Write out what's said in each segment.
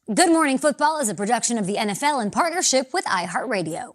Good Morning Football is a production of the NFL in partnership with iHeartRadio.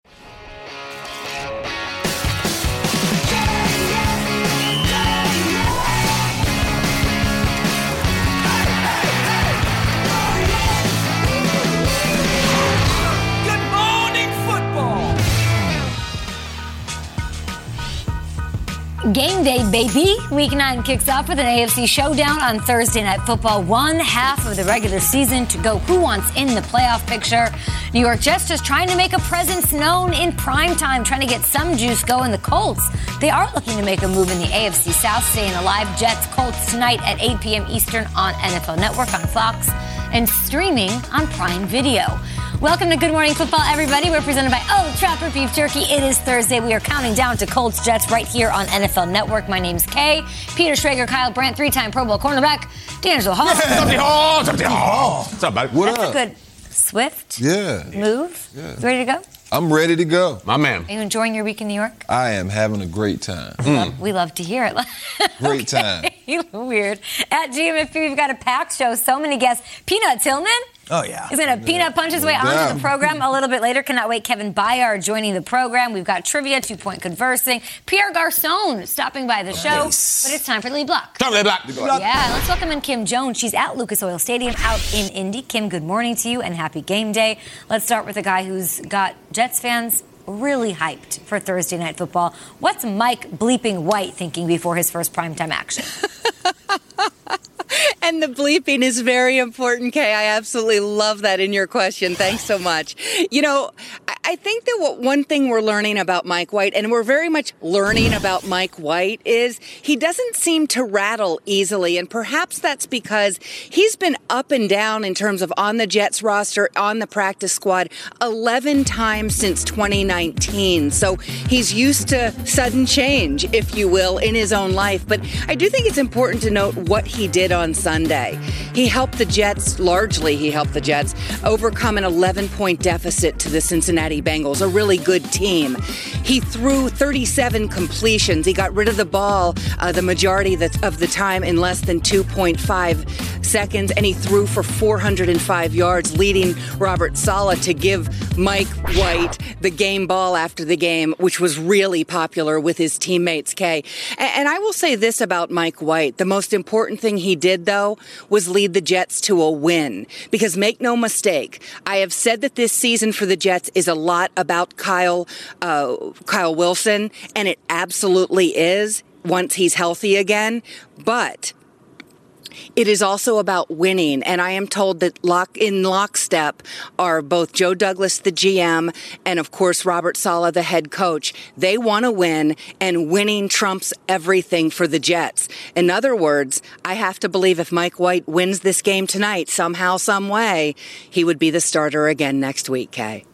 Game day, baby. Week 9 kicks off with an AFC showdown on Thursday Night Football. One half of the regular season to go. Who wants in the playoff picture? New York Jets just trying to make a presence known in prime time, trying to get some juice going. The Colts, they are looking to make a move in the AFC South, staying alive. Jets, Colts tonight at 8 p.m. Eastern on NFL Network on Fox and streaming on Prime Video. Welcome to Good Morning Football, everybody. We're presented by Old Trapper Beef Jerky. It is Thursday. We are counting down to Colts Jets right here on NFL Network. My name's Kay. Peter Schrager, Kyle Brandt, 3-time Pro Bowl cornerback, D'Angelo Hall. What's up, buddy? That's a good swift move. Yeah. You ready to go? I'm ready to go. My man. Are you enjoying your week in New York? I am having a great time. We love to hear it. Great time. Weird. At GMFP, we've got a packed show. So many guests. Peanut Tillman. Oh, yeah. He's going to peanut punch his way onto the program a little bit later. Cannot wait. Kevin Byard joining the program. We've got trivia, 2-point conversing. Pierre Garçon stopping by the show. But it's time for Lee Block. Time for Lee Block. Yeah, let's welcome in Kim Jones. She's at Lucas Oil Stadium out in Indy. Kim, good morning to you and happy game day. Let's start with a guy who's got Jets fans really hyped for Thursday Night Football. What's Mike bleeping White thinking before his first primetime action? And the bleeping is very important, Kay. I absolutely love that in your question. Thanks so much. You know, I think that one thing we're learning about Mike White, and we're very much learning about Mike White, is he doesn't seem to rattle easily. And perhaps that's because he's been up and down in terms of on the Jets roster, on the practice squad, 11 times since 2019. So he's used to sudden change, if you will, in his own life. But I do think it's important to note what he did on Sunday. He helped the Jets, overcome an 11-point deficit to the Cincinnati Bengals, a really good team. He threw 37 completions. He got rid of the ball the majority of the time in less than 2.5 seconds, and he threw for 405 yards, leading Robert Saleh to give Mike White the game ball after the game, which was really popular with his teammates, Kay. And I will say this about Mike White. The most important thing he did, though, was lead the Jets to a win. Because make no mistake, I have said that this season for the Jets is a lot about Kyle Wilson, and it absolutely is once he's healthy again. But it is also about winning, and I am told that in lockstep are both Joe Douglas, the GM, and of course Robert Saleh, the head coach. They want to win, and winning trumps everything for the Jets. In other words, I have to believe if Mike White wins this game tonight, somehow, some way, he would be the starter again next week, Kay.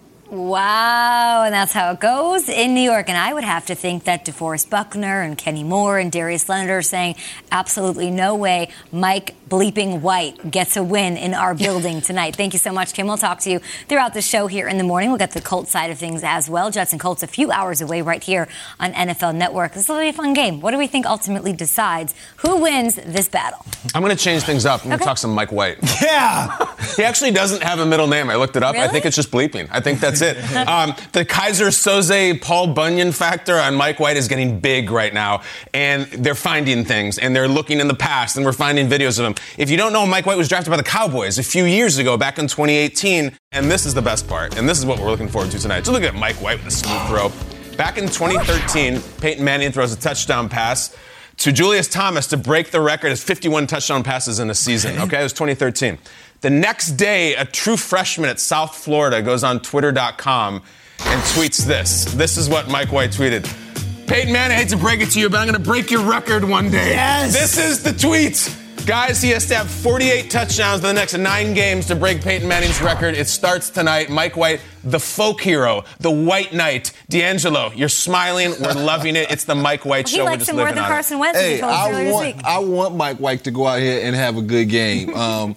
Wow, and that's how it goes in New York. And I would have to think that DeForest Buckner and Kenny Moore and Darius Leonard are saying absolutely no way Mike bleeping White gets a win in our building tonight. Thank you so much, Kim. We'll talk to you throughout the show here in the morning. We'll get the Colts side of things as well. Jets and Colts a few hours away right here on NFL Network. This will be a fun game. What do we think ultimately decides who wins this battle? I'm going to change things up. I'm going to talk some Mike White. Yeah. He actually doesn't have a middle name. I looked it up. Really? I think it's just bleeping. I think that's it. The Kaiser Soze Paul Bunyan factor on Mike White is getting big right now. And they're finding things. And they're looking in the past. And we're finding videos of him. If you don't know, Mike White was drafted by the Cowboys a few years ago, back in 2018. And this is the best part. And this is what we're looking forward to tonight. So look at Mike White with a smooth throw. Back in 2013, Peyton Manning throws a touchdown pass to Julius Thomas to break the record as 51 touchdown passes in a season. Okay, it was 2013. The next day, a true freshman at South Florida goes on Twitter.com and tweets this. This is what Mike White tweeted. Peyton Manning, I hate to break it to you, but I'm going to break your record one day. Yes. This is the tweet. Guys, he has to have 48 touchdowns in the next 9 games to break Peyton Manning's record. It starts tonight. Mike White, the folk hero, the white knight. D'Angelo, you're smiling. We're loving it. It's the Mike White Show. He likes him more than Carson Wentz. Hey, I want Mike White to go out here and have a good game.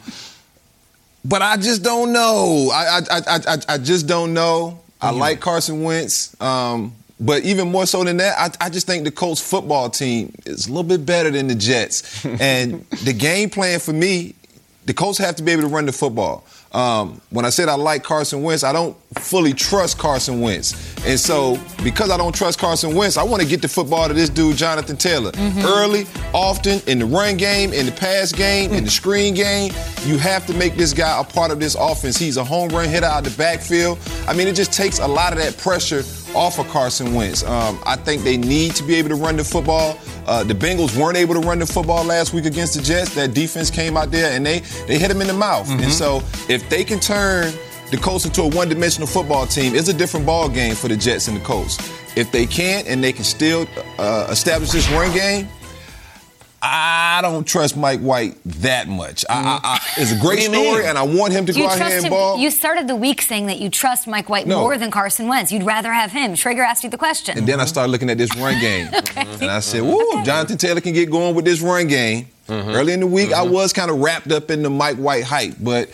But I just don't know. I just don't know. I like Carson Wentz. But even more so than that, I just think the Colts football team is a little bit better than the Jets. And the game plan for me, the Colts have to be able to run the football. When I said I like Carson Wentz, I don't fully trust Carson Wentz. And so because I don't trust Carson Wentz, I want to get the football to this dude, Jonathan Taylor. Early, often, in the run game, in the pass game, in the screen game. You have to make this guy a part of this offense. He's a home run hitter out the backfield. I mean, it just takes a lot of that pressure off of Carson Wentz. I think they need to be able to run the football. The Bengals weren't able to run the football last week against the Jets. That defense came out there and they hit him in the mouth. And so if they can turn the Colts into a one-dimensional football team, it's a different ball game for the Jets and the Colts. If they can't and they can still establish this run game, I don't trust Mike White that much. It's a great story, and I want him to go out here and ball. You started the week saying that you trust Mike White more than Carson Wentz. You'd rather have him. Schrager asked you the question. And then I started looking at this run game. And I said, if Jonathan Taylor can get going with this run game. Early in the week, I was kind of wrapped up in the Mike White hype, but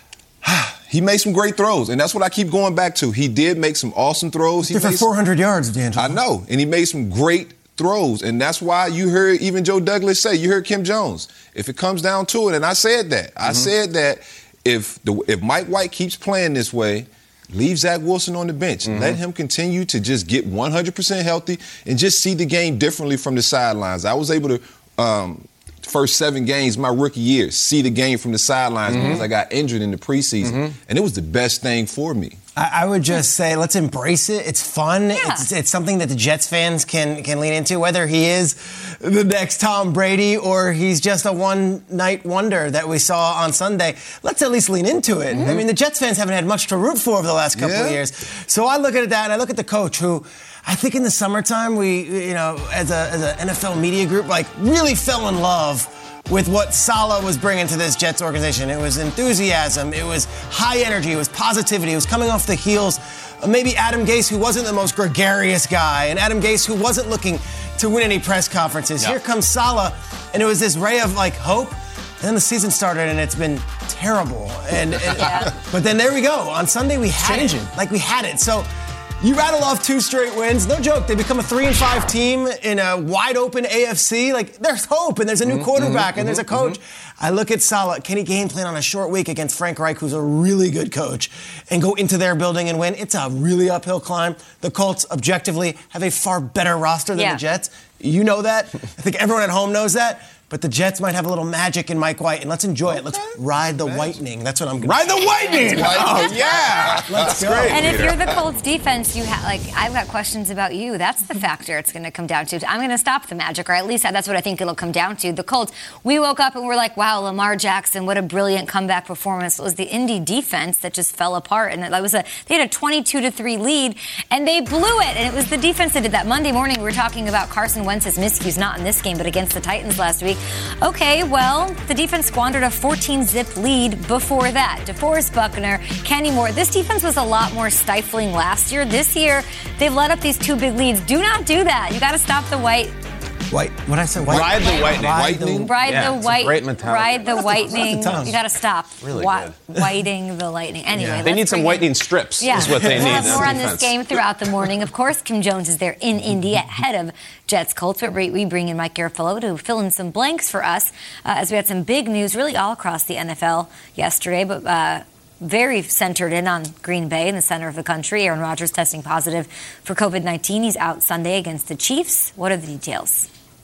he made some great throws, and that's what I keep going back to. He did make some awesome throws. He for 400 yards, D'Angelo. I know, and he made some great throws, and that's why you heard even Joe Douglas say, you heard Kim Jones, if it comes down to it, and I said that. I said that if Mike White keeps playing this way, leave Zach Wilson on the bench. Let him continue to just get 100% healthy and just see the game differently from the sidelines. I was able to, first 7 games my rookie year, see the game from the sidelines because I got injured in the preseason, and it was the best thing for me. I would just say let's embrace it. It's fun. Yeah. It's something that the Jets fans can lean into, whether he is the next Tom Brady or he's just a one-night wonder that we saw on Sunday. Let's at least lean into it. I mean, the Jets fans haven't had much to root for over the last couple of years. So I look at that and I look at the coach who I think in the summertime we, as an NFL media group, really fell in love with what Saleh was bringing to this Jets organization. It was enthusiasm, it was high energy, it was positivity, it was coming off the heels of maybe Adam Gase, who wasn't the most gregarious guy, and Adam Gase, who wasn't looking to win any press conferences. Here comes Saleh, and it was this ray of hope, and then the season started, and it's been terrible. But then there we go. On Sunday, we had it. We had it. So you rattle off 2 straight wins. No joke. They become a 3-5 team in a wide-open AFC. There's hope, and there's a new quarterback, and there's a coach. I look at Saleh. Can he game plan on a short week against Frank Reich, who's a really good coach, and go into their building and win? It's a really uphill climb. The Colts, objectively, have a far better roster than the Jets. You know that. I think everyone at home knows that. But the Jets might have a little magic in Mike White, and let's enjoy it. Let's ride the whitening. That's what I'm going to ride the whitening! Oh, yeah! Let's go. And if you're the Colts defense, I've got questions about you. That's the factor it's going to come down to. I'm going to stop the magic, or at least that's what I think it'll come down to. The Colts, we woke up and we're like, wow, Lamar Jackson, what a brilliant comeback performance. It was the Indy defense that just fell apart, and they had a 22-3 lead, and they blew it. And it was the defense that did that. Monday morning, we were talking about Carson Wentz's miscues, not in this game, but against the Titans last week. Okay, well, the defense squandered a 14-zip lead before that. DeForest Buckner, Kenny Moore. This defense was a lot more stifling last year. This year, they've let up these 2 big leads. Do not do that. You got to stop the white. What I said? Ride the whitening. Ride the whitening. You got to stop. Really good. Whiting the lightning. Anyway, they need some whitening strips. Is what they need. We'll have more on this game throughout the morning. Of course, Kim Jones is there in Indy ahead of Jets Colts. But we bring in Mike Garafolo to fill in some blanks for us as we had some big news really all across the NFL yesterday, but very centered in on Green Bay in the center of the country. Aaron Rodgers testing positive for COVID-19. He's out Sunday against the Chiefs. What are the details?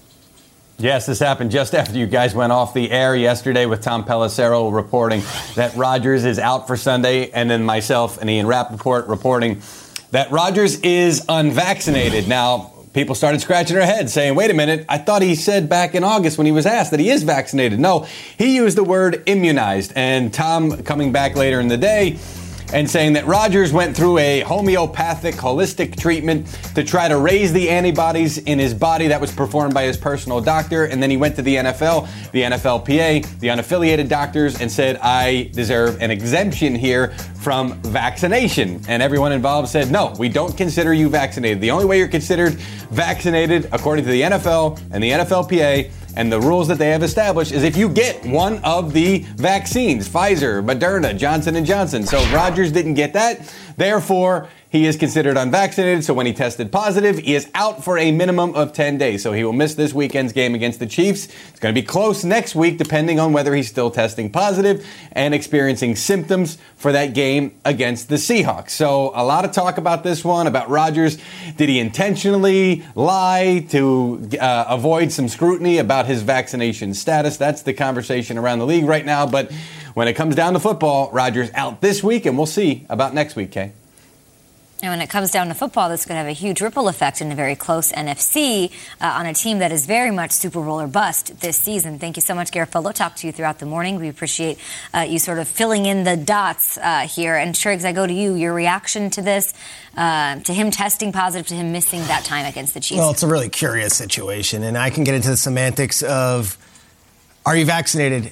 Yes, this happened just after you guys went off the air yesterday with Tom Pelissero reporting that Rodgers is out for Sunday, and then myself and Ian Rappaport reporting that Rodgers is unvaccinated. Now, people started scratching their heads saying, wait a minute, I thought he said back in August when he was asked that he is vaccinated. No, he used the word immunized. And Tom coming back later in the day and saying that Rodgers went through a homeopathic, holistic treatment to try to raise the antibodies in his body that was performed by his personal doctor. And then he went to the NFL, the NFLPA, the unaffiliated doctors, and said, I deserve an exemption here from vaccination. And everyone involved said, no, we don't consider you vaccinated. The only way you're considered vaccinated, according to the NFL and the NFLPA, and the rules that they have established is if you get one of the vaccines, Pfizer, Moderna, Johnson & Johnson. So Rodgers didn't get that. Therefore, he is considered unvaccinated, so when he tested positive, he is out for a minimum of 10 days. So he will miss this weekend's game against the Chiefs. It's going to be close next week, depending on whether he's still testing positive and experiencing symptoms for that game against the Seahawks. So a lot of talk about this one, about Rodgers. Did he intentionally lie to avoid some scrutiny about his vaccination status? That's the conversation around the league right now. But when it comes down to football, Rodgers out this week, and we'll see about next week, Kay. And when it comes down to football, that's going to have a huge ripple effect in a very close NFC on a team that is very much Super Bowl or bust this season. Thank you so much, Garofalo. Talk to you throughout the morning. We appreciate you sort of filling in the dots here. And Triggs, I go to you. Your reaction to this, to him testing positive, to him missing that time against the Chiefs? Well, it's a really curious situation, and I can get into the semantics of, are you vaccinated?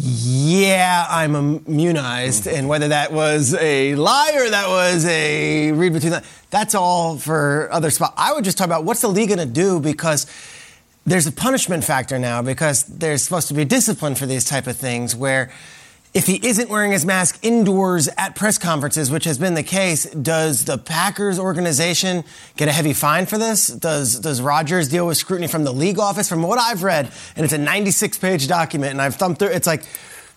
Yeah, I'm immunized, and whether that was a lie or that was a read between that, that's all for other spots. I would just talk about what's the league going to do, because there's a punishment factor now, because there's supposed to be discipline for these type of things, where if he isn't wearing his mask indoors at press conferences, which has been the case, does the Packers organization get a heavy fine for this? Does Rodgers deal with scrutiny from the league office? From what I've read, and it's a 96-page document, and I've thumbed through, it's like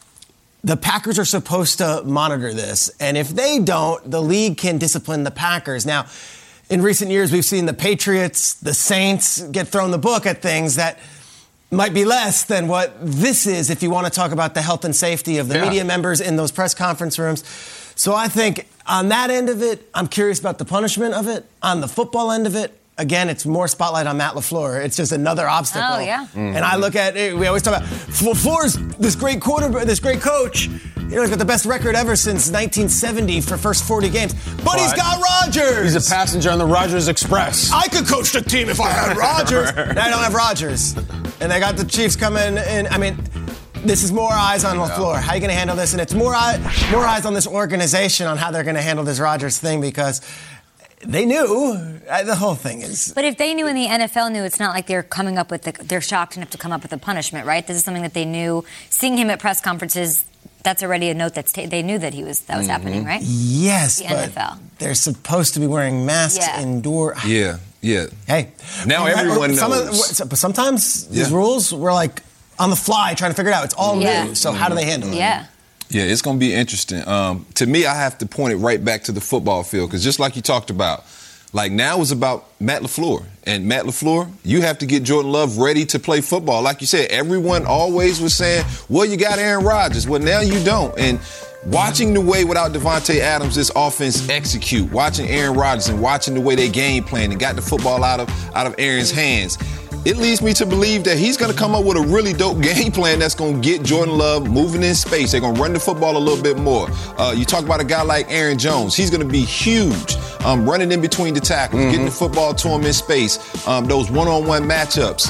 the Packers are supposed to monitor this. And if they don't, the league can discipline the Packers. Now, in recent years, we've seen the Patriots, the Saints get thrown the book at things that might be less than what this is if you want to talk about the health and safety of the media members in those press conference rooms. So I think on that end of it, I'm curious about the punishment of it. On the football end of it, again, it's more spotlight on Matt LaFleur. It's just another obstacle. Oh, yeah. And I look at it, we always talk about LaFleur's this great quarterback, this great coach. You know, he's got the best record ever since 1970 for first 40 games. But he's got Rodgers. He's a passenger on the Rodgers Express. I could coach the team if I had Rodgers. Now I don't have Rodgers. And they got the Chiefs coming in. I mean, this is more eyes on LaFleur. How are you going to handle this? And it's more eyes on this organization on how they're going to handle this Rodgers thing, because they knew. The whole thing is. But if they knew and the NFL knew, it's not like they're coming up with they're shocked enough to come up with a punishment, right? This is something that they knew. Seeing him at press conferences, that's already a note they knew that that was happening, right? Yes, the but NFL. They're supposed to be wearing masks indoor. Yeah. Hey, now everyone knows. But sometimes these rules, we're like on the fly trying to figure it out. It's all new. So how do they handle it? Yeah, it's going to be interesting. To me, I have to point it right back to the football field, because just like you talked about, like now it's about Matt LaFleur. And Matt LaFleur, you have to get Jordan Love ready to play football. Like you said, everyone always was saying, well, you got Aaron Rodgers. Well, now you don't. And watching the way without Devontae Adams this offense execute, watching Aaron Rodgers and watching the way they game plan and got the football out of Aaron's hands, it leads me to believe that he's going to come up with a really dope game plan that's going to get Jordan Love moving in space. They're going to run the football a little bit more. You talk about a guy like Aaron Jones. He's going to be huge, running in between the tackles, getting the football to him in space, those one-on-one matchups.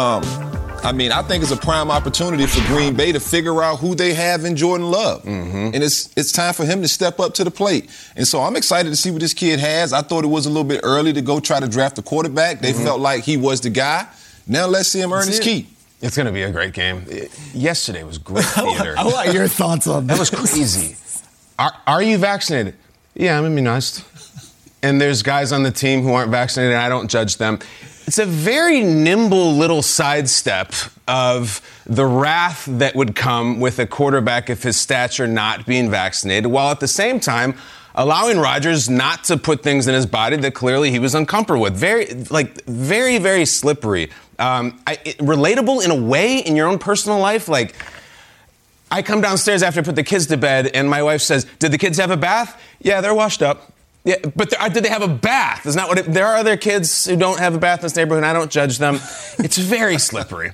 I think it's a prime opportunity for Green Bay to figure out who they have in Jordan Love. And it's time for him to step up to the plate. And so I'm excited to see what this kid has. I thought it was a little bit early to go try to draft a quarterback. They felt like he was the guy. Now let's see him earn his keep. It's going to be a great game. Yesterday was great theater. I want your thoughts on that. That was crazy. Are you vaccinated? Yeah, I'm immunized. And there's guys on the team who aren't vaccinated, and I don't judge them. It's a very nimble little sidestep of the wrath that would come with a quarterback if his stature not being vaccinated, while at the same time allowing Rodgers not to put things in his body that clearly he was uncomfortable with. Very, very slippery. Relatable in a way in your own personal life. Like, I come downstairs after I put the kids to bed, and my wife says, "Did the kids have a bath?" "Yeah, they're washed up." "Yeah, but did they have a bath?" Is not what there are other kids who don't have a bath in this neighborhood, and I don't judge them. It's very slippery.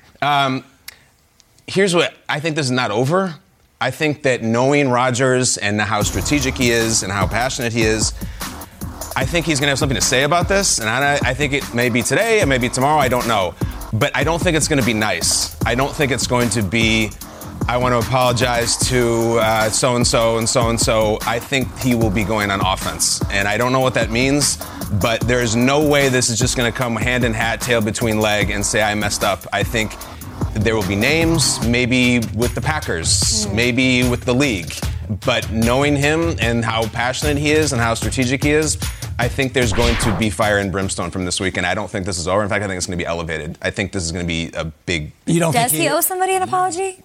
Here's what I think: this is not over. I think that knowing Rodgers and how strategic he is and how passionate he is, I think he's going to have something to say about this. And I think it may be today, it may be tomorrow, I don't know. But I don't think it's going to be nice. I don't think it's going to be, I want to apologize to so-and-so and so-and-so. I think he will be going on offense. And I don't know what that means, but there's no way this is just going to come hand in hat, tail between leg, and say I messed up. I think there will be names, maybe with the Packers, maybe with the league. But knowing him and how passionate he is and how strategic he is, I think there's going to be fire and brimstone from this week, and I don't think this is over. In fact, I think it's going to be elevated. I think this is going to be a big... Does he owe somebody an apology?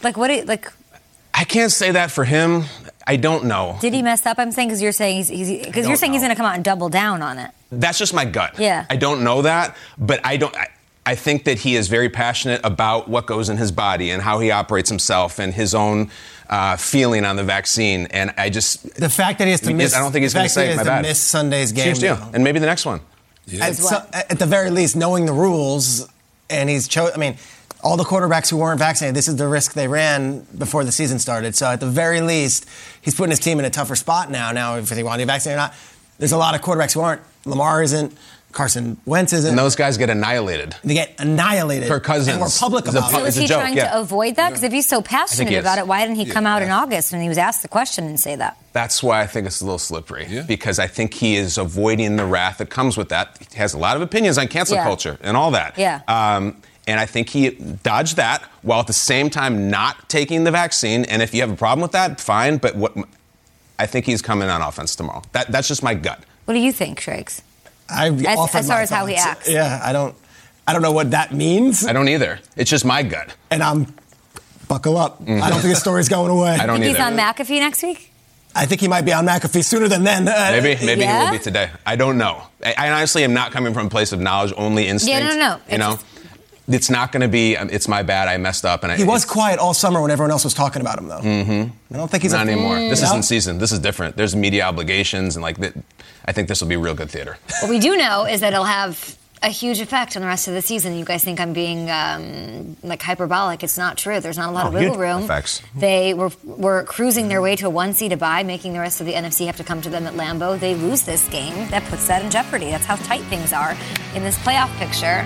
I can't say that for him. I don't know. Did he mess up? I'm saying because you're saying he's going to come out and double down on it. That's just my gut. Yeah. I don't know that, but I think that he is very passionate about what goes in his body and how he operates himself and his own feeling on the vaccine. And the fact that he has to miss. I don't think he's going to say, my bad. Miss Sunday's game. Huge deal. And maybe the next one. Yeah. At the very least, knowing the rules, and all the quarterbacks who weren't vaccinated, this is the risk they ran before the season started. So at the very least, he's putting his team in a tougher spot now. Now, if they want to be vaccinated or not, there's a lot of quarterbacks who aren't. Lamar isn't. Carson Wentz isn't. And those guys get annihilated. They get annihilated. Kirk Cousins. And we're public about it. So is he trying to avoid that? Because if he's so passionate about it, why didn't he come out in August when he was asked the question and say that? That's why I think it's a little slippery. Because I think he is avoiding the wrath that comes with that. He has a lot of opinions on cancel culture and all that. Yeah. And I think he dodged that while at the same time not taking the vaccine. And if you have a problem with that, fine. But I think he's coming on offense tomorrow. That's just my gut. What do you think, Shrakes? As far as how he acts. Yeah, I don't know what that means. I don't either. It's just my gut. And buckle up. Mm-hmm. I don't think the story's going away. I don't either. He's on McAfee next week? I think he might be on McAfee sooner than then. Maybe he will be today. I don't know. I honestly am not coming from a place of knowledge, only instinct. Yeah, no. It's not going to be, it's my bad, I messed up. And he was quiet all summer when everyone else was talking about him, though. Mm-hmm. I don't think he's... Not anymore. This isn't season. This is different. There's media obligations, and I think this will be real good theater. What we do know is that it'll have a huge effect on the rest of the season. You guys think I'm being hyperbolic. It's not true. There's not a lot of wiggle room. Effects. They were cruising their way to a 1-seed bye, making the rest of the NFC have to come to them at Lambeau. They lose this game. That puts that in jeopardy. That's how tight things are in this playoff picture.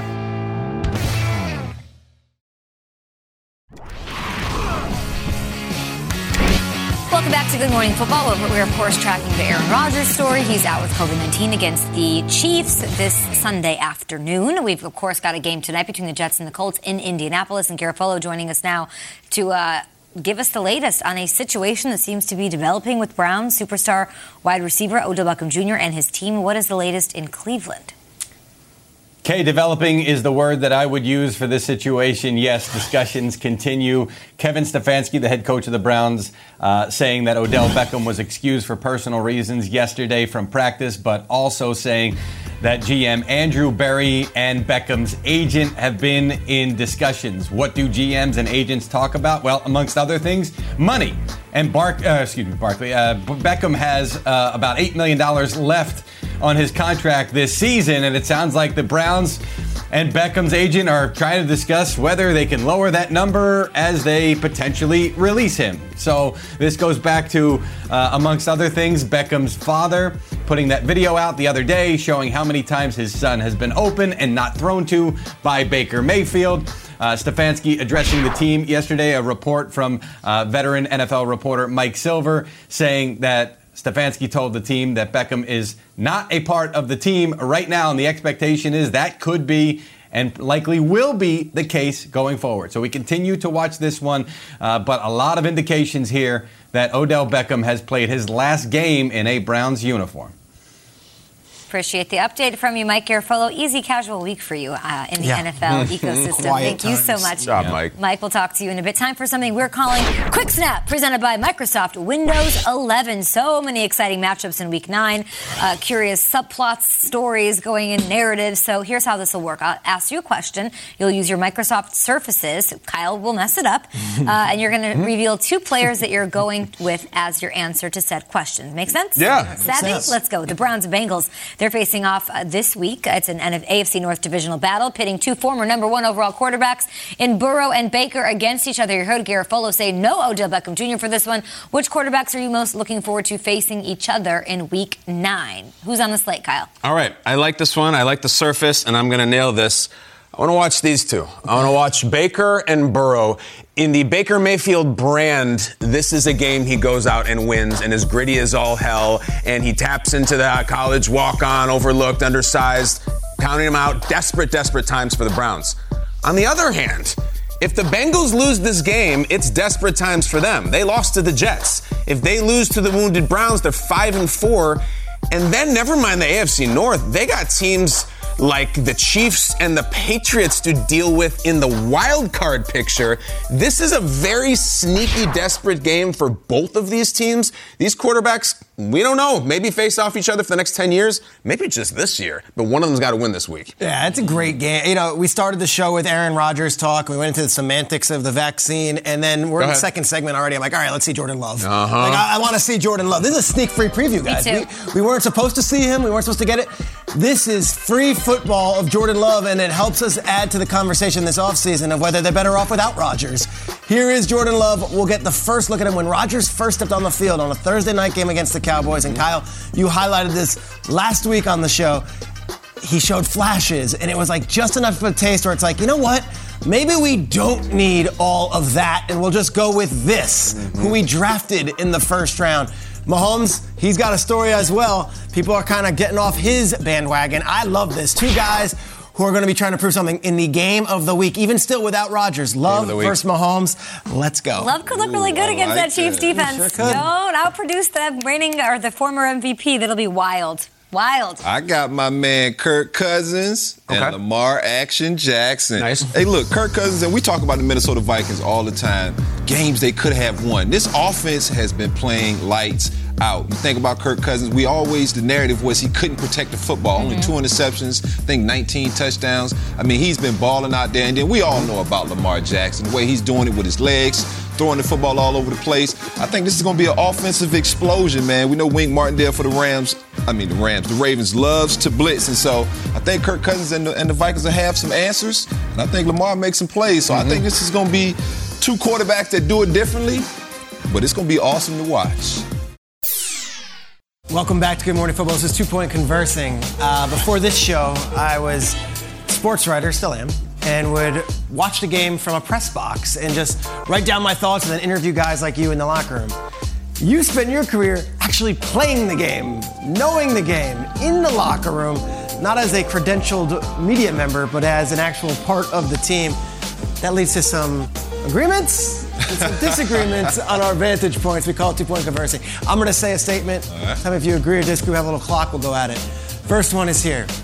Welcome back to Good Morning Football. We're, of course, tracking the Aaron Rodgers story. He's out with COVID-19 against the Chiefs this Sunday afternoon. We've, of course, got a game tonight between the Jets and the Colts in Indianapolis. And Garofalo joining us now to give us the latest on a situation that seems to be developing with Browns superstar wide receiver Odell Beckham Jr. and his team. What is the latest in Cleveland? Developing is the word that I would use for this situation. Yes, discussions continue. Kevin Stefanski, the head coach of the Browns, saying that Odell Beckham was excused for personal reasons yesterday from practice, but also saying that GM Andrew Berry and Beckham's agent have been in discussions. What do GMs and agents talk about? Well, amongst other things, money. And Beckham has about $8 million left on his contract this season, and it sounds like the Browns and Beckham's agent are trying to discuss whether they can lower that number as they potentially release him. So this goes back to, amongst other things, Beckham's father putting that video out the other day showing how many times his son has been open and not thrown to by Baker Mayfield. Stefanski addressing the team yesterday, a report from veteran NFL reporter Mike Silver saying that Stefanski told the team that Beckham is not a part of the team right now, and the expectation is that could be and likely will be the case going forward. So we continue to watch this one, but a lot of indications here that Odell Beckham has played his last game in a Browns uniform. Appreciate the update from you, Mike Garofalo. Easy casual week for you in the NFL ecosystem. Thank you so much. Good job, Mike. Mike, we'll talk to you in a bit. Time for something we're calling Quick Snap, presented by Microsoft Windows 11. So many exciting matchups in Week 9. Curious subplots, stories going in narratives. So here's how this will work. I'll ask you a question. You'll use your Microsoft Surfaces. Kyle will mess it up. And you're going to reveal 2 players that you're going with as your answer to said question. Make sense? Yeah. Savvy? Let's go. The Browns and Bengals. They're facing off this week. It's an AFC North divisional battle, pitting 2 former number 1 overall quarterbacks in Burrow and Baker against each other. You heard Garofalo say no Odell Beckham Jr. for this one. Which quarterbacks are you most looking forward to facing each other in Week 9? Who's on the slate, Kyle? All right. I like this one. I like the surface, and I'm going to nail this. I want to watch these 2. I want to watch Baker and Burrow. In the Baker Mayfield brand, this is a game he goes out and wins and is gritty as all hell, and he taps into that college walk-on, overlooked, undersized, counting him out. Desperate times for the Browns. On the other hand, if the Bengals lose this game, it's desperate times for them. They lost to the Jets. If they lose to the wounded Browns, they're 5-4. And then never mind the AFC North, they got teams like the Chiefs and the Patriots to deal with in the wild card picture. This is a very sneaky, desperate game for both of these teams. These quarterbacks, we don't know, maybe face off each other for the next 10 years, maybe just this year, but one of them's got to win this week. Yeah, it's a great game. You know, we started the show with Aaron Rodgers talk. We went into the semantics of the vaccine, and then we're in the second segment already. I'm like, all right, let's see Jordan Love. Like, I want to see Jordan Love. This is a sneak-free preview, guys. Me too. We weren't supposed to see him. We weren't supposed to get it. This is free football of Jordan Love, and it helps us add to the conversation this offseason of whether they're better off without Rodgers. Here is Jordan Love. We'll get the first look at him when Rodgers first stepped on the field on a Thursday night game against the Cowboys. And Kyle, you highlighted this last week on the show. He showed flashes, and it was like just enough of a taste where it's like, you know what? Maybe we don't need all of that, and we'll just go with this, who we drafted in the first round. Mahomes, he's got a story as well. People are kind of getting off his bandwagon. I love this. Two guys who are going to be trying to prove something in the game of the week, even still without Rodgers. Love versus Mahomes. Let's go. Love could look really good against that Chiefs defense. Sure could. Don't outproduce the reigning or the former MVP. That'll be wild. Wild. I got my man Kirk Cousins and Lamar Action Jackson. Nice. Hey, look, Kirk Cousins, and we talk about the Minnesota Vikings all the time. Games they could have won. This offense has been playing lights out. You think about Kirk Cousins, the narrative was he couldn't protect the football. Only 2 interceptions, I think 19 touchdowns. I mean, he's been balling out there. And then we all know about Lamar Jackson, the way he's doing it with his legs, throwing the football all over the place. I think this is going to be an offensive explosion, man. We know Wink Martindale for the Ravens loves to blitz. And so I think Kirk Cousins and the Vikings will have some answers. And I think Lamar makes some plays. So I think this is going to be two quarterbacks that do it differently. But it's going to be awesome to watch. Welcome back to Good Morning Football. This is 2 Point Conversing. Before this show, I was a sports writer, still am, and would watch the game from a press box and just write down my thoughts and then interview guys like you in the locker room. You spent your career actually playing the game, knowing the game, in the locker room, not as a credentialed media member, but as an actual part of the team. That leads to some agreements and some disagreements on our vantage points. We call it 2 Point Conversing. I'm going to say a statement. Tell me if you agree or disagree. We have a little clock. We'll go at it. First one is here.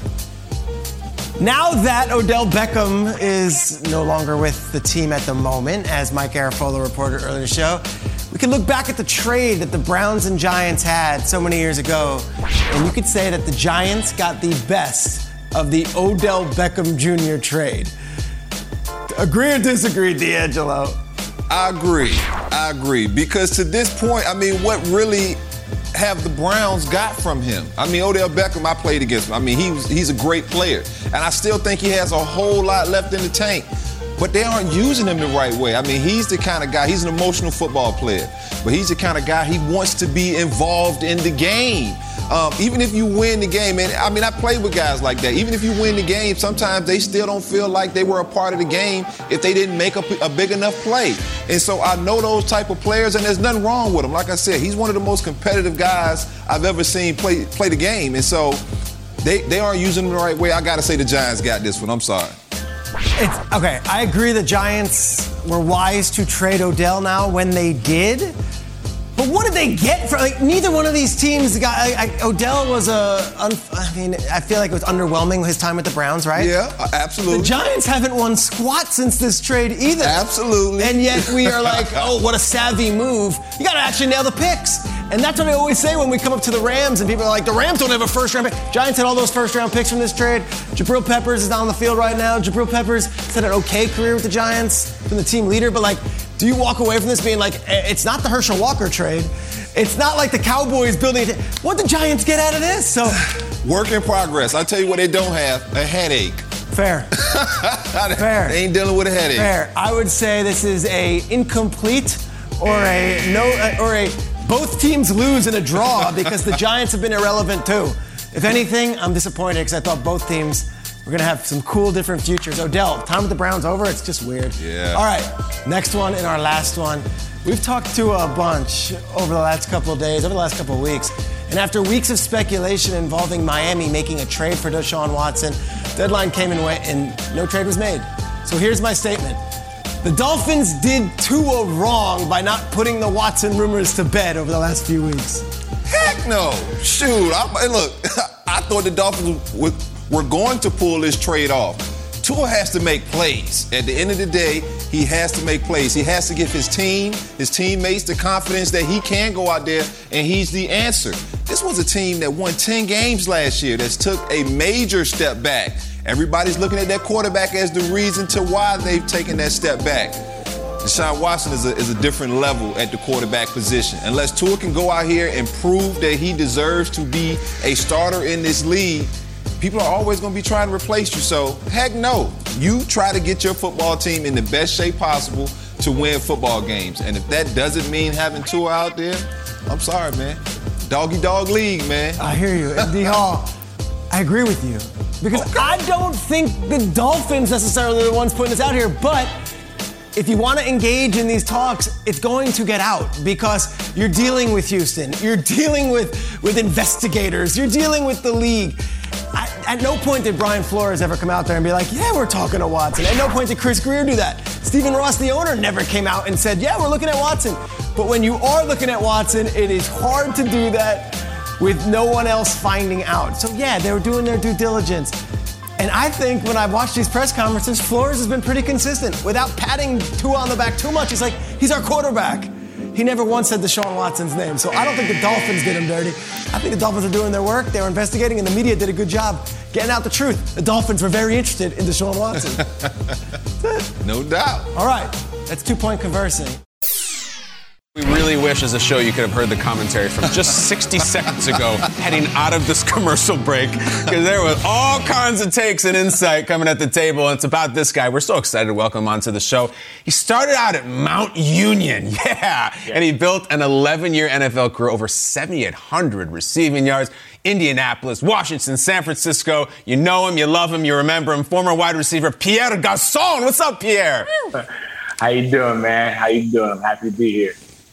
Now that Odell Beckham is no longer with the team at the moment, as Mike Garafolo reported earlier in the show, we can look back at the trade that the Browns and Giants had so many years ago, and you could say that the Giants got the best of the Odell Beckham Jr. trade. Agree or disagree, D'Angelo? I agree. Because to this point, I mean, what really have the Browns got from him? I mean, Odell Beckham, I played against him. I mean, he's a great player. And I still think he has a whole lot left in the tank. But they aren't using him the right way. I mean, he's the kind of guy, he's an emotional football player. But he's the kind of guy, he wants to be involved in the game. Even if you win the game, and I mean, I played with guys like that. Even if you win the game, sometimes they still don't feel like they were a part of the game if they didn't make a big enough play. And so I know those type of players, and there's nothing wrong with him. Like I said, he's one of the most competitive guys I've ever seen play the game. And so they aren't using him the right way. I got to say the Giants got this one. I'm sorry. Okay, I agree the Giants were wise to trade Odell now when they did. But what did they get from? Like, neither one of these teams got. Odell was I feel like it was underwhelming his time with the Browns, right? Yeah, absolutely. The Giants haven't won squat since this trade either. Absolutely. And yet we are like, oh, what a savvy move. You got to actually nail the picks. And that's what I always say when we come up to the Rams and people are like, the Rams don't have a first-round pick. Giants had all those first-round picks from this trade. Jabril Peppers is not on the field right now. Jabril Peppers has had an okay career with the Giants, been the team leader, but like, do you walk away from this being like, it's not the Herschel Walker trade. It's not like the Cowboys building it. What did the Giants get out of this? So, work in progress. I'll tell you what they don't have, a headache. Fair. Fair. They ain't dealing with a headache. Fair. I would say this is a incomplete or a both teams lose in a draw because the Giants have been irrelevant too. If anything, I'm disappointed because I thought both teams were going to have some cool different futures. Odell, time with the Browns over, it's just weird. Yeah. All right, next one and our last one. We've talked to a bunch over the last couple of days, over the last couple of weeks. And after weeks of speculation involving Miami making a trade for Deshaun Watson, deadline came and went and no trade was made. So here's my statement. The Dolphins did Tua wrong by not putting the Watson rumors to bed over the last few weeks. Heck no. Shoot. Look, I thought the Dolphins were going to pull this trade off. Tua has to make plays. At the end of the day, he has to make plays. He has to give his team, his teammates, the confidence that he can go out there and he's the answer. This was a team that won 10 games last year that's took a major step back. Everybody's looking at that quarterback as the reason to why they've taken that step back. Deshaun Watson is a different level at the quarterback position. Unless Tua can go out here and prove that he deserves to be a starter in this league, people are always going to be trying to replace you. So, heck no. You try to get your football team in the best shape possible to win football games. And if that doesn't mean having Tua out there, I'm sorry, man. Doggy dog league, man. I hear you. And D. Hall, I agree with you. Because I don't think the Dolphins necessarily are the ones putting this out here, but if you want to engage in these talks, it's going to get out because you're dealing with Houston. You're dealing with investigators. You're dealing with the league. At no point did Brian Flores ever come out there and be like, yeah, we're talking to Watson. At no point did Chris Greer do that. Stephen Ross, the owner, never came out and said, yeah, we're looking at Watson. But when you are looking at Watson, it is hard to do that with no one else finding out. So, yeah, they were doing their due diligence. And I think when I watched these press conferences, Flores has been pretty consistent. Without patting Tua on the back too much, he's like, he's our quarterback. He never once said Deshaun Watson's name. So I don't think the Dolphins did him dirty. I think the Dolphins are doing their work. They were investigating, and the media did a good job getting out the truth. The Dolphins were very interested in Deshaun Watson. No doubt. All right, that's 2-point conversing. We really wish as a show you could have heard the commentary from just 60 seconds ago heading out of this commercial break because there was all kinds of takes and insight coming at the table. And it's about this guy. We're so excited to welcome him onto the show. He started out at Mount Union. Yeah. And he built an 11-year NFL career, over 7,800 receiving yards. Indianapolis, Washington, San Francisco. You know him, you love him, you remember him. Former wide receiver Pierre Garçon. What's up, Pierre? How you doing, man? How you doing? I'm happy to be here.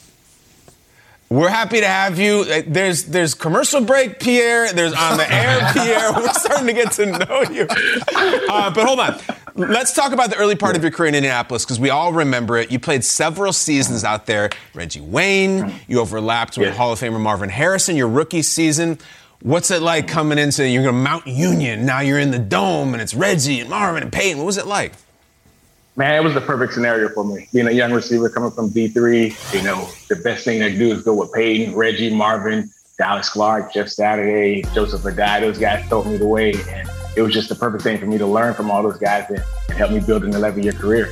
We're happy to have you. There's commercial break, Pierre. There's on the air, Pierre. We're starting to get to know you. But hold on. Let's talk about the early part of your career in Indianapolis because we all remember it. You played several seasons out there. Reggie Wayne. You overlapped with Hall of Famer Marvin Harrison your rookie season. What's it like coming into, you're going to Mount Union, now you're in the Dome, and it's Reggie and Marvin and Peyton. What was it like? Man, it was the perfect scenario for me. Being a young receiver coming from D3, the best thing to do is go with Peyton, Reggie, Marvin, Dallas Clark, Jeff Saturday, Joseph Adai. Those guys told me the way, and it was just the perfect thing for me to learn from all those guys and help me build an 11-year career.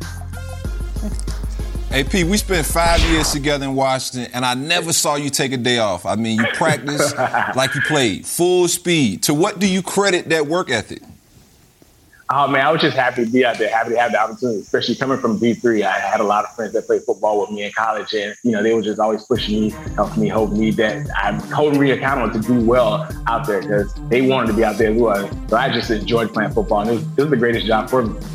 Hey, Pete, we spent 5 years together in Washington, and I never saw you take a day off. I mean, you practiced like you played, full speed. To what do you credit that work ethic? Oh, man, I was just happy to be out there, happy to have the opportunity, especially coming from D3. I had a lot of friends that played football with me in college, and, they were just always pushing me, helping me, holding me that I'm holding me accountable to do well out there because they wanted to be out there as well. So I just enjoyed playing football, and it was the greatest job for me.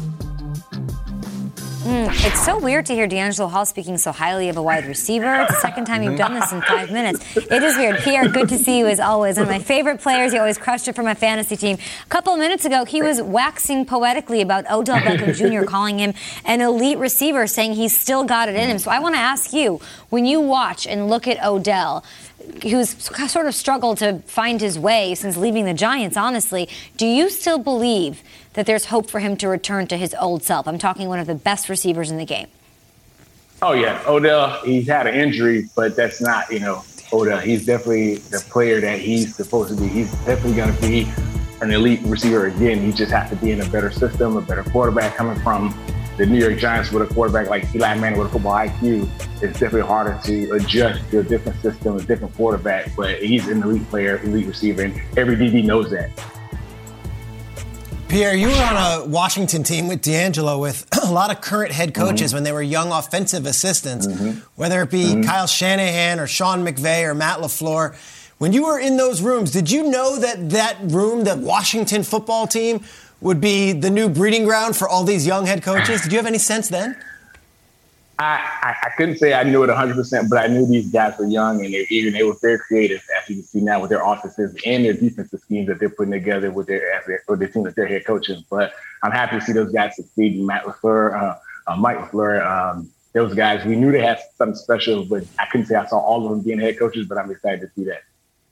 It's so weird to hear DeAngelo Hall speaking so highly of a wide receiver. It's the second time you've done this in 5 minutes. It is weird. Pierre, good to see you as always. One of my favorite players. He always crushed it for my fantasy team. A couple of minutes ago, he was waxing poetically about Odell Beckham Jr., calling him an elite receiver, saying he's still got it in him. So I want to ask you, when you watch and look at Odell, who's sort of struggled to find his way since leaving the Giants, honestly, do you still believe that there's hope for him to return to his old self? I'm talking one of the best receivers in the game. Oh, yeah. Odell, he's had an injury, but that's not, Odell. He's definitely the player that he's supposed to be. He's definitely going to be an elite receiver again. He just has to be in a better system, a better quarterback coming from the New York Giants with a quarterback like Eli Manning with a football IQ. It's definitely harder to adjust to a different system, a different quarterback, but he's an elite player, elite receiver, and every DB knows that. Pierre, you were on a Washington team with DeAngelo with a lot of current head coaches when they were young offensive assistants, whether it be Kyle Shanahan or Sean McVay or Matt LaFleur. When you were in those rooms, did you know that room, the Washington football team, would be the new breeding ground for all these young head coaches? Did you have any sense then? I couldn't say I knew it 100%, but I knew these guys were young and they were very creative, as you can see now with their offenses and their defensive schemes that they're putting together with their team that they're head coaches. But I'm happy to see those guys succeed. Matt LaFleur, Mike LaFleur, those guys, we knew they had something special, but I couldn't say I saw all of them being head coaches, but I'm excited to see that.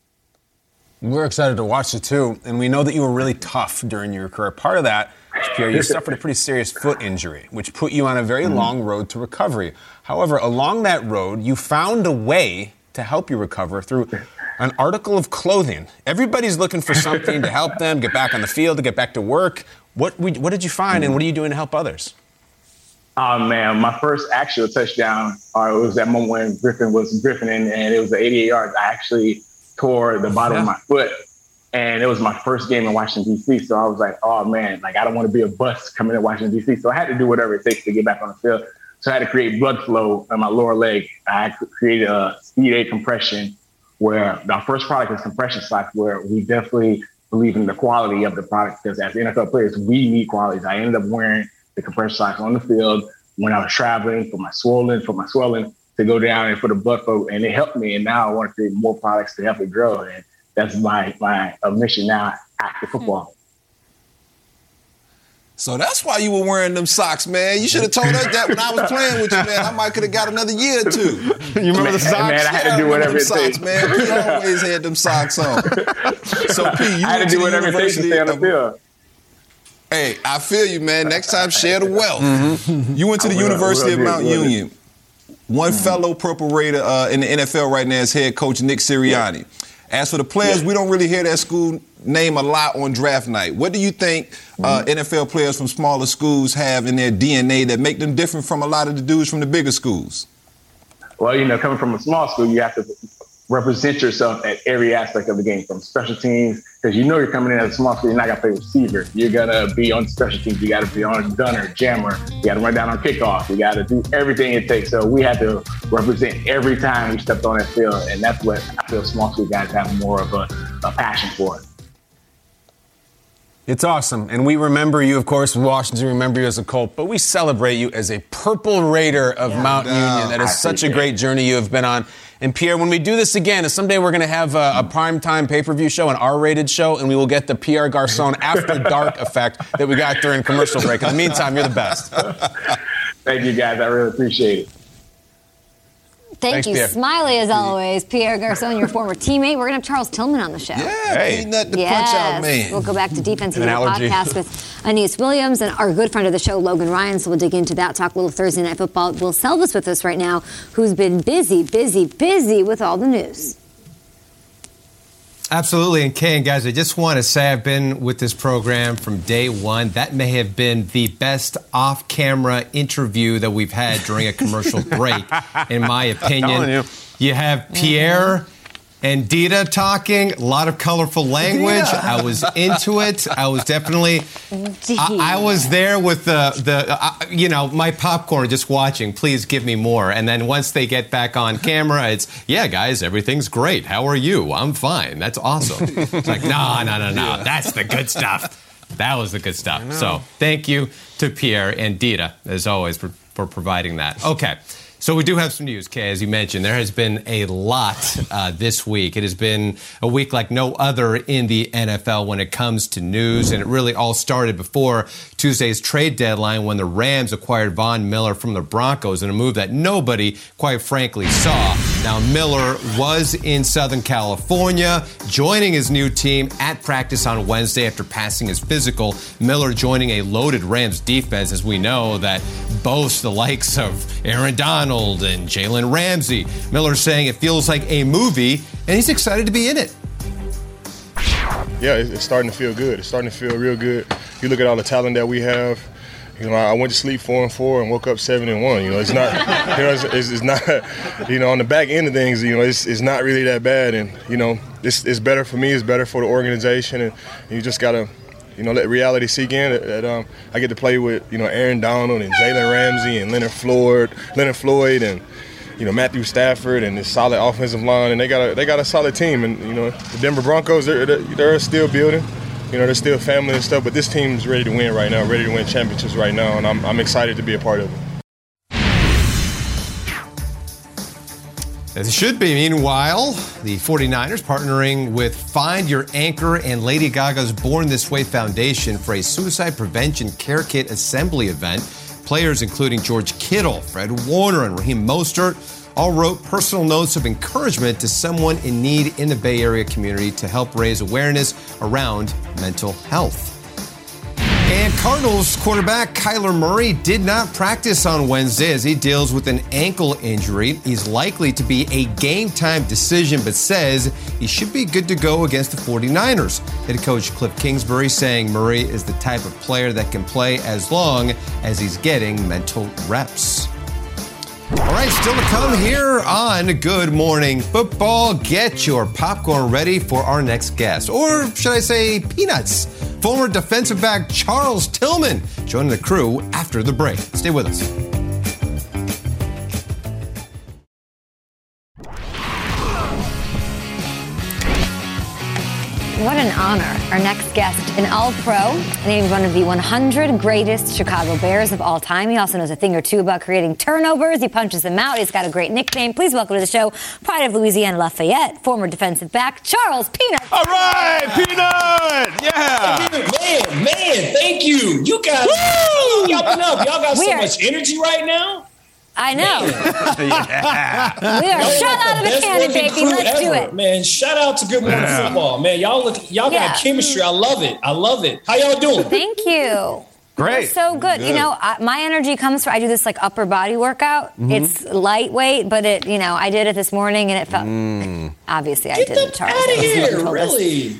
We're excited to watch it, too. And we know that you were really tough during your career. Part of that, Pierre, you suffered a pretty serious foot injury, which put you on a very long road to recovery. However, along that road, you found a way to help you recover through an article of clothing. Everybody's looking for something to help them get back on the field, to get back to work. What did you find, and what are you doing to help others? Oh, man, my first actual touchdown, it was that moment when Griffin was griffining, and it was the 88 yards. I actually tore the bottom of my foot, and it was my first game in Washington, D.C., so I was like, oh, man, like, I don't want to be a bust coming to Washington, D.C., so I had to do whatever it takes to get back on the field. So I had to create blood flow in my lower leg. I created a Speed Aid compression, where our first product is compression socks, where we definitely believe in the quality of the product, because as NFL players, we need qualities. I ended up wearing the compression socks on the field when I was traveling for my swelling, to go down and for the blood flow, and it helped me. And now I want to create more products to help it grow, and that's my mission now after football. So that's why you were wearing them socks, man. You should have told us that when I was playing with you, man. I might could have got another year or two. You remember the socks? Man, I had to do whatever it takes. Man, P always had them socks on. So, P, you I had to do whatever it takes to stay on the field. Hey, I feel you, man. Next time, share the wealth. Mm-hmm. You went to the University of Mount Union. One fellow Purple Raider in the NFL right now is head coach Nick Sirianni. As for the players, we don't really hear that school name a lot on draft night. What do you think NFL players from smaller schools have in their DNA that make them different from a lot of the dudes from the bigger schools? Well, coming from a small school, you have to represent yourself at every aspect of the game, from special teams, because you're coming in as a small school, you're not going to play receiver. You're going to be on special teams. You got to be on gunner, jammer. You got to run down on kickoff. You got to do everything it takes. So we had to represent every time we stepped on that field, and that's what I feel small school guys have more of a passion for. It's awesome. And we remember you, of course, in Washington. We remember you as a Colt, but we celebrate you as a Purple Raider of Mount Union. That is such a great journey you have been on. And Pierre, when we do this again, someday we're going to have a primetime pay-per-view show, an R-rated show, and we will get the Pierre Garçon after dark effect that we got during commercial break. In the meantime, you're the best. Thank you, guys. I really appreciate it. Thanks, you. Pierre. Smiley as always. Pierre Garçon, your former teammate. We're going to have Charles Tillman on the show. Yeah, ain't nothing to punch out, man. We'll go back to Defensive Podcast with Anis Williams and our good friend of the show, Logan Ryan. So we'll dig into that, talk a little Thursday Night Football. Will Selva's with us right now, who's been busy with all the news. Absolutely. And Kay and guys, I just want to say I've been with this program from day one. That may have been the best off-camera interview that we've had during a commercial break, in my opinion. You have Pierre and Dita talking, a lot of colorful language. Yeah. I was into it. I was definitely, I was there with my popcorn just watching, please give me more. And then once they get back on camera, it's, yeah, guys, everything's great. How are you? I'm fine. That's awesome. It's like, no. That's the good stuff. That was the good stuff. So thank you to Pierre and Dita, as always, for providing that. Okay. So we do have some news, Kay, as you mentioned. There has been a lot this week. It has been a week like no other in the NFL when it comes to news, and it really all started before Tuesday's trade deadline when the Rams acquired Von Miller from the Broncos in a move that nobody, quite frankly, saw. Now, Miller was in Southern California, joining his new team at practice on Wednesday after passing his physical. Miller joining a loaded Rams defense, as we know, that boasts the likes of Aaron Donald and Jalen Ramsey. Miller saying it feels like a movie, and he's excited to be in it. Yeah, it's starting to feel good. It's starting to feel real good. You look at all the talent that we have. I went to sleep 4-4 and woke up 7-1. It's not, it's not, on the back end of things, it's not really that bad. And, it's better for me. It's better for the organization. And you just got to, let reality sink in. That I get to play with, Aaron Donald and Jalen Ramsey and Leonard Floyd and, Matthew Stafford and this solid offensive line. And they got a solid team. And, the Denver Broncos, they're still building. They're still family and stuff, but this team's ready to win right now, ready to win championships right now, and I'm excited to be a part of it. As it should be. Meanwhile, the 49ers partnering with Find Your Anchor and Lady Gaga's Born This Way Foundation for a suicide prevention care kit assembly event. Players including George Kittle, Fred Warner, and Raheem Mostert all wrote personal notes of encouragement to someone in need in the Bay Area community to help raise awareness around mental health. And Cardinals quarterback Kyler Murray did not practice on Wednesday as he deals with an ankle injury. He's likely to be a game-time decision, but says he should be good to go against the 49ers. Head coach Cliff Kingsbury saying Murray is the type of player that can play as long as he's getting mental reps. All right, still to come here on Good Morning Football. Get your popcorn ready for our next guest. Or should I say peanuts? Former defensive back Charles Tillman joining the crew after the break. Stay with us. What an honor. Our next guest, an All-Pro, named one of the 100 greatest Chicago Bears of all time. He also knows a thing or two about creating turnovers. He punches them out. He's got a great nickname. Please welcome to the show, pride of Louisiana Lafayette, former defensive back, Charles Peanut. All right, Peanut! Yeah! Man, thank you. You guys, y'all been up. Y'all got so much energy right now. I know. We are shut out of the cannon, baby. Let's do it. Man, shout out to Good Morning Football. Man, y'all got chemistry. I love it. How y'all doing? Thank you. Great. So good. You know, my energy comes from, I do this like upper body workout. Mm-hmm. It's lightweight, but I did it this morning and it felt, obviously I didn't, Charles. Get out of here, really?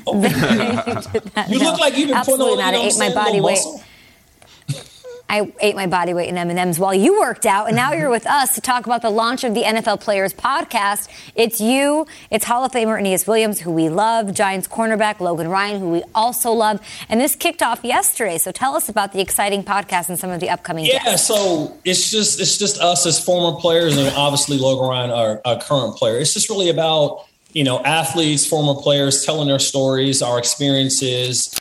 You look like you've been putting on, I ate my body weight. Muscle. I ate my body weight in M&Ms while you worked out, and now you're with us to talk about the launch of the NFL Players podcast. It's you, it's Hall of Famer Aeneas Williams, who we love, Giants cornerback Logan Ryan, who we also love, and this kicked off yesterday. So tell us about the exciting podcast and some of the upcoming guests. Yeah, so it's just us as former players, and obviously Logan Ryan, our current player. It's just really about athletes, former players telling their stories, our experiences,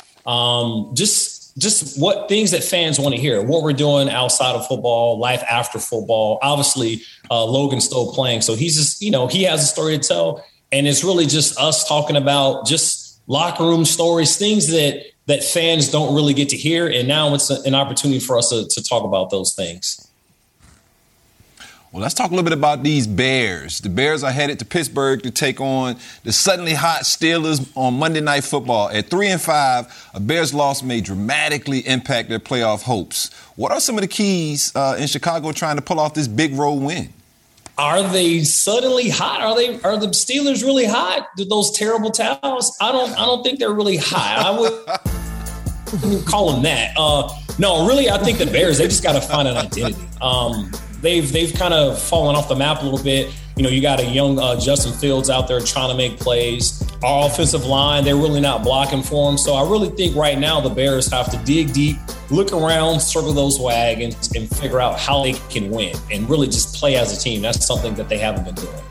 just what things that fans want to hear, what we're doing outside of football, life after football. Obviously, Logan's still playing. So he's just, he has a story to tell. And it's really just us talking about just locker room stories, things that fans don't really get to hear. And now it's an opportunity for us to talk about those things. Well, let's talk a little bit about these Bears. The Bears are headed to Pittsburgh to take on the suddenly hot Steelers on Monday Night Football. At 3-5, a Bears loss may dramatically impact their playoff hopes. What are some of the keys in Chicago trying to pull off this big road win? Are they suddenly hot? Are the Steelers really hot? Do those terrible towels? I don't think they're really hot. I would call them that. No, really, I think the Bears, they just got to find an identity. They've kind of fallen off the map a little bit. You got a young Justin Fields out there trying to make plays. Our offensive line, they're really not blocking for him. So I really think right now the Bears have to dig deep, look around, circle those wagons, and figure out how they can win and really just play as a team. That's something that they haven't been doing.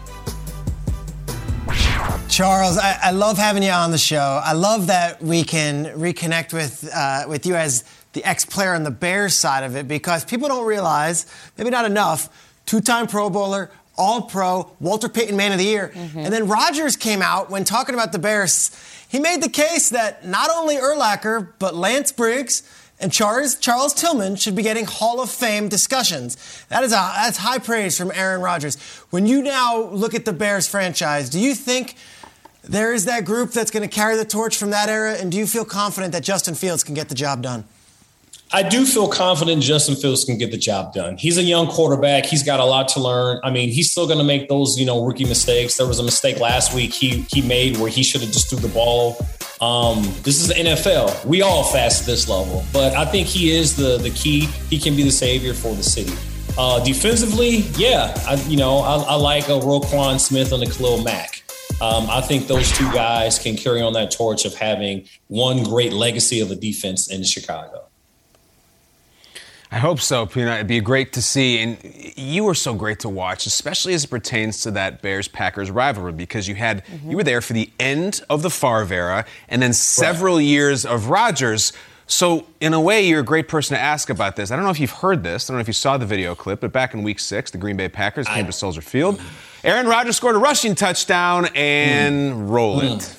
Charles, I love having you on the show. I love that we can reconnect with you as the ex-player on the Bears side of it, because people don't realize, maybe not enough, two-time Pro Bowler, All-Pro, Walter Payton Man of the Year. Mm-hmm. And then Rodgers came out when talking about the Bears. He made the case that not only Urlacher, but Lance Briggs and Charles Tillman should be getting Hall of Fame discussions. That's high praise from Aaron Rodgers. When you now look at the Bears franchise, do you think there is that group that's going to carry the torch from that era? And do you feel confident that Justin Fields can get the job done? I do feel confident Justin Fields can get the job done. He's a young quarterback. He's got a lot to learn. I mean, he's still going to make those, rookie mistakes. There was a mistake last week he made where he should have just threw the ball. This is the NFL. We all fast at this level. But I think he is the key. He can be the savior for the city. Defensively, yeah, I like a Roquan Smith and a Khalil Mack. I think those two guys can carry on that torch of having one great legacy of a defense in Chicago. I hope so, Peanut. It'd be great to see. And you were so great to watch, especially as it pertains to that Bears-Packers rivalry, because you were there for the end of the Favre era and then several years of Rodgers. So, in a way, you're a great person to ask about this. I don't know if you've heard this. I don't know if you saw the video clip, but back in Week 6, the Green Bay Packers came to Soldier Field. Aaron Rodgers scored a rushing touchdown and roll it.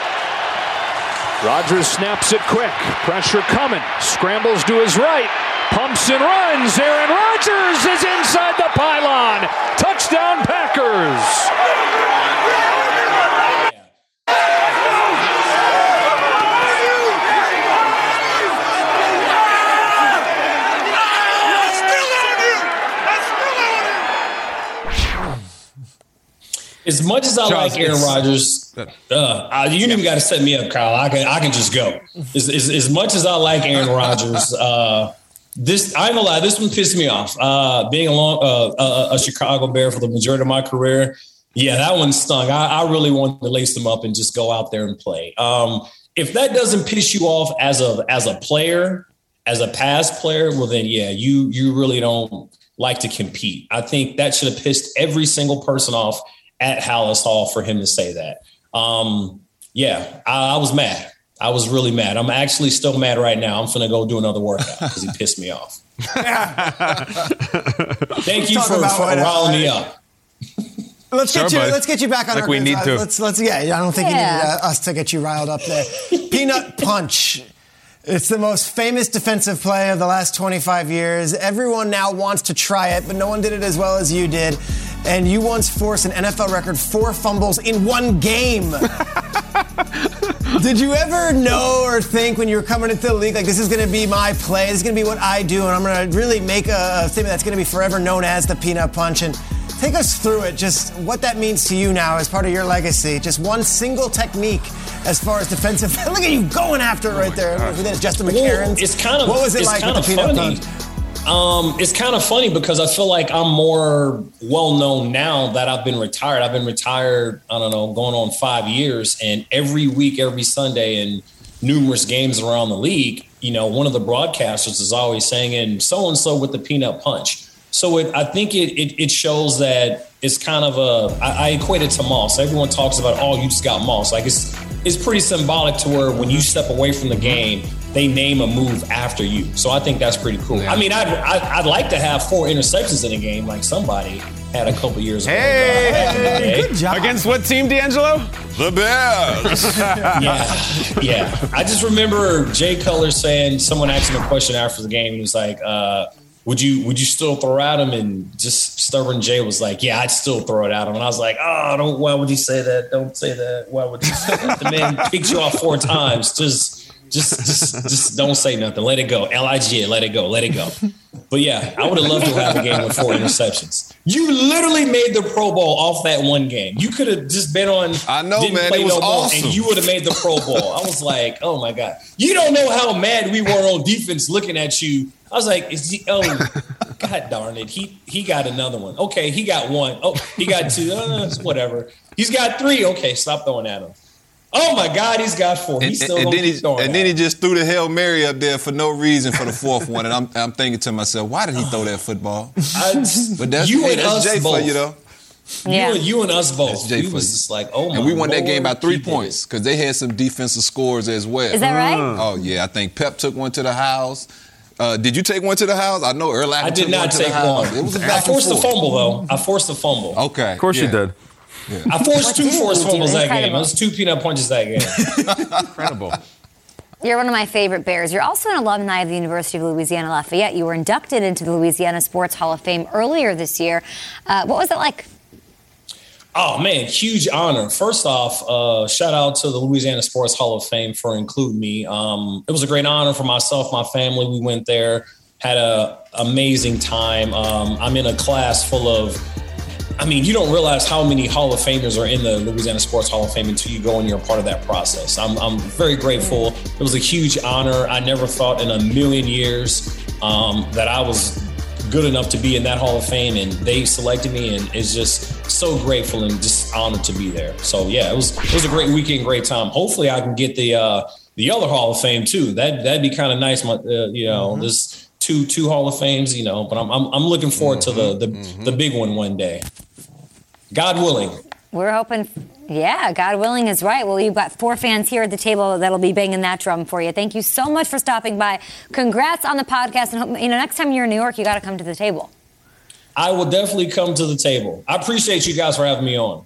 Rodgers snaps it quick. Pressure coming. Scrambles to his right. Pumps and runs. Aaron Rodgers is inside the pylon. Touchdown, Packers. As much as I like Aaron Rodgers, you don't even got to set me up, Kyle. I can just go. As much as I like Aaron Rodgers, I ain't gonna lie, this one pissed me off. Being a Chicago Bear for the majority of my career, yeah, that one stung. I really wanted to lace them up and just go out there and play. If that doesn't piss you off as a player, as a past player, well then yeah, you really don't like to compete. I think that should have pissed every single person off at Hallis Hall for him to say that. I was mad. I was really mad. I'm actually still mad right now. I'm finna go do another workout because he pissed me off. Thank you for riling me up. Let's get you back on our we need to. I don't think you need us to get you riled up there. Peanut Punch. It's the most famous defensive play of the last 25 years. Everyone now wants to try it, but no one did it as well as you did. And you once forced an NFL record 4 fumbles in one game. Did you ever know or think when you were coming into the league, like, this is going to be my play, this is going to be what I do, and I'm going to really make a statement that's going to be forever known as the Peanut Punch? And take us through it, just what that means to you now as part of your legacy. Just one single technique as far as defensive. Look at you going after it right there. Justin McCarron. What was it like with the Peanut Punch? It's kind of funny because I feel like I'm more well-known now that I've been retired. I've been retired, I don't know, going on 5 years. And every week, every Sunday, in numerous games around the league, one of the broadcasters is always saying, and so-and-so with the Peanut Punch. So I think it shows that it's kind of I equate it to Moss. Everyone talks about, you just got Moss. Like it's pretty symbolic to where when you step away from the game, they name a move after you. So I think that's pretty cool. Yeah. I mean, I'd like to have 4 interceptions in a game like somebody had a couple years ago. Hey, good job. Against what team, D'Angelo? The Bears. Yeah. I just remember Jay Cutler saying, someone asked him a question after the game, and he was like, would you still throw at him? And just stubborn Jay was like, yeah, I'd still throw it at him. And I was like, why would he say that? Don't say that. Why would he say that? The man picked you off 4 times. Just don't say nothing. Let it go. LIG, let it go. But yeah, I would have loved to have a game with 4 interceptions. You literally made the Pro Bowl off that one game. You could have just been on. I know, man. It was awesome. And you would have made the Pro Bowl. I was like, oh my God. You don't know how mad we were on defense looking at you. I was like, God darn it. He got another one. Okay, he got 1. Oh, he got 2. Whatever. He's got 3. Okay, stop throwing at him. Oh my God, he's got 4. He's still and then he just threw the Hail Mary up there for no reason for the 4th one. And I'm thinking to myself, why did he throw that football? But that's Jay both. for you, though. Yeah. You and us both. That's Jay we was just like, oh my God. And we won that game by 3 points because they had some defensive scores as well. Is that right? Oh, yeah. I think Pep took one to the house. Did you take one to the house? I know Erlacher I did not take one. It was a back I forced the fumble, though. I forced the fumble. Okay. Of course you did. Yeah. I forced 2 forced fumbles that game. It was 2 peanut punches that game. Incredible. You're one of my favorite Bears. You're also an alumni of the University of Louisiana Lafayette. You were inducted into the Louisiana Sports Hall of Fame earlier this year. What was it like? Oh, man, huge honor. First off, shout out to the Louisiana Sports Hall of Fame for including me. It was a great honor for myself, my family. We went there, had an amazing time. I'm in a class full of, you don't realize how many Hall of Famers are in the Louisiana Sports Hall of Fame until you go and you're a part of that process. I'm very grateful. It was a huge honor. I never thought in a million years that I was good enough to be in that Hall of Fame, and they selected me, and it's just so grateful and just honored to be there. So yeah, it was a great weekend, great time. Hopefully I can get the other Hall of Fame too. That'd be kind of nice. There's two Hall of Fames, but I'm looking forward to the big one day. God willing. We're hoping, God willing is right. Well, you've got 4 fans here at the table that'll be banging that drum for you. Thank you so much for stopping by. Congrats on the podcast. And hope, next time you're in New York, you got to come to the table. I will definitely come to the table. I appreciate you guys for having me on.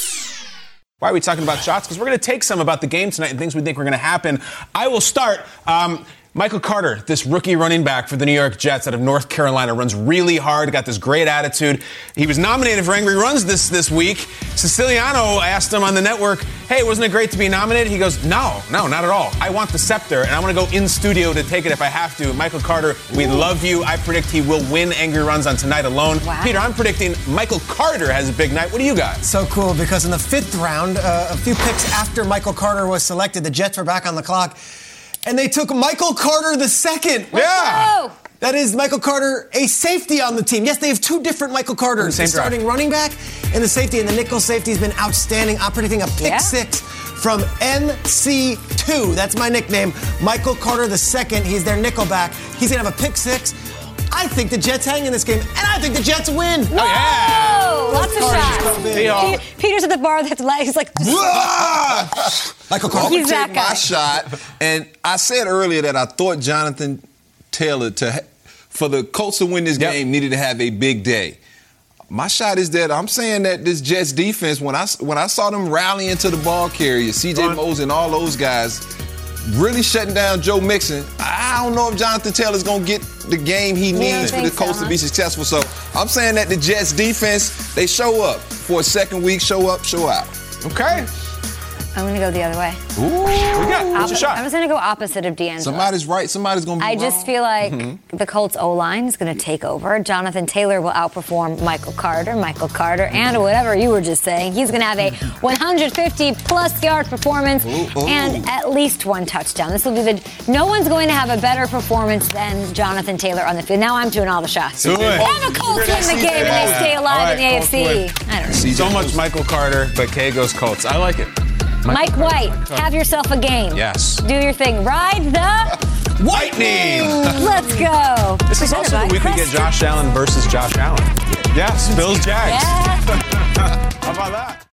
Why are we talking about shots? Because we're going to take some about the game tonight and things we think are going to happen. I will start. Michael Carter, this rookie running back for the New York Jets out of North Carolina, runs really hard, got this great attitude. He was nominated for Angry Runs this week. Siciliano asked him on the network, hey, wasn't it great to be nominated? He goes, no, not at all. I want the scepter, and I want to go in studio to take it if I have to. Michael Carter, we love you. I predict he will win Angry Runs on tonight alone. Wow. Peter, I'm predicting Michael Carter has a big night. What do you got? So cool, because in the 5th round, a few picks after Michael Carter was selected, the Jets were back on the clock. And they took Michael Carter II. Yeah. That is Michael Carter, a safety on the team. Yes, they have 2 different Michael Carters. The starting running back and the safety. And the nickel safety has been outstanding. I'm predicting a pick 6 from MC2. That's my nickname. Michael Carter II. He's their nickel back. He's going to have a pick 6. I think the Jets hang in this game, and I think the Jets win. Whoa! Oh, yeah! Lots of shots. Peter's at the bar. He's like, Michael Carter. I'm gonna take my shot. And I said earlier that I thought Jonathan Taylor, for the Colts to win this game, needed to have a big day. My shot is that I'm saying that this Jets defense, when I saw them rallying to the ball carrier, C.J. Mosley and all those guys, really shutting down Joe Mixon, I don't know if Jonathan Taylor's going to get the game he needs for the Colts to be successful. So I'm saying that the Jets defense, they show up for a second week, show up, show out. Okay. I'm going to go the other way. Ooh, what you got? What's your shot? I was going to go opposite of D'Angelo. Somebody's right. Somebody's going to be wrong. I just feel like the Colts O-line is going to take over. Jonathan Taylor will outperform Michael Carter, and whatever you were just saying. He's going to have a 150-plus yard performance and at least 1 touchdown. This will be no one's going to have a better performance than Jonathan Taylor on the field. Now I'm doing all the shots. Do it. And the Colts win the game and they stay alive in the AFC. I don't know. So much Michael Carter, but K goes Colts. I like it. Mike White, have yourself a game. Yes. Do your thing. Ride the Lightning. Let's go. This is also the week we get Josh Allen versus Josh Allen. Yes, Bills Jags. Yeah. How about that?